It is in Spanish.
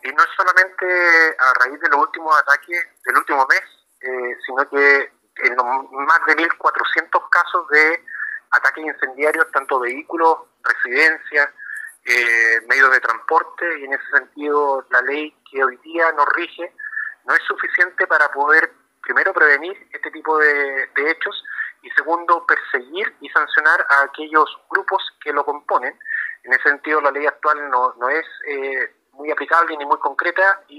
Y no es solamente a raíz de los últimos ataques del último mes, sino que en los más de 1.400 casos de ataques incendiarios, tanto vehículos, residencias, medios de transporte, y en ese sentido la ley que hoy día nos rige no es suficiente para poder, primero, prevenir este tipo de hechos, y segundo, perseguir y sancionar a aquellos grupos que lo componen. En ese sentido, la ley actual no es muy aplicable ni muy concreta, y